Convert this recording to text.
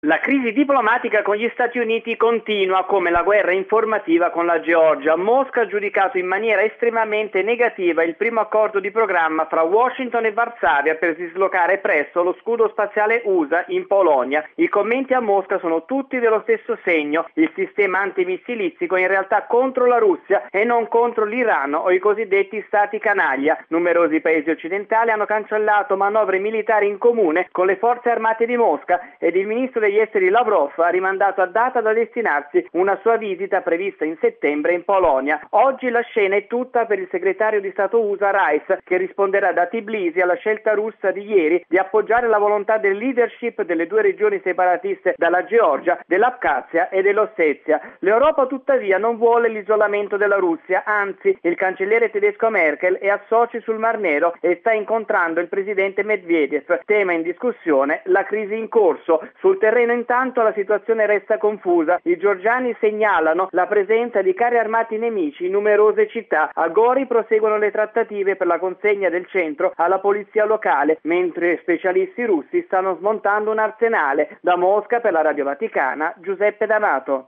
La crisi diplomatica con gli Stati Uniti continua, come la guerra informativa con la Georgia. Mosca ha giudicato in maniera estremamente negativa il primo accordo di programma fra Washington e Varsavia per dislocare presto lo scudo spaziale USA in Polonia. I commenti a Mosca sono tutti dello stesso segno: il sistema antimissilistico è in realtà contro la Russia e non contro l'Iran o i cosiddetti stati canaglia. Numerosi paesi occidentali hanno cancellato manovre militari in comune con le forze armate di Mosca ed il ministro degli esteri Lavrov ha rimandato a data da destinarsi una sua visita prevista in settembre in Polonia. Oggi la scena è tutta per il segretario di Stato USA Rice, che risponderà da Tbilisi alla scelta russa di ieri di appoggiare la volontà del leadership delle due regioni separatiste dalla Georgia, dell'Abkhazia e dell'Ossetia. L'Europa tuttavia non vuole l'isolamento della Russia, anzi il cancelliere tedesco Merkel è a Sochi sul Mar Nero e sta incontrando il presidente Medvedev. Tema in discussione la crisi in corso. Sul terreno intanto la situazione resta confusa. I georgiani segnalano la presenza di carri armati nemici in numerose città. A Gori proseguono le trattative per la consegna del centro alla polizia locale, mentre specialisti russi stanno smontando un arsenale. Da Mosca per la Radio Vaticana, Giuseppe D'Amato.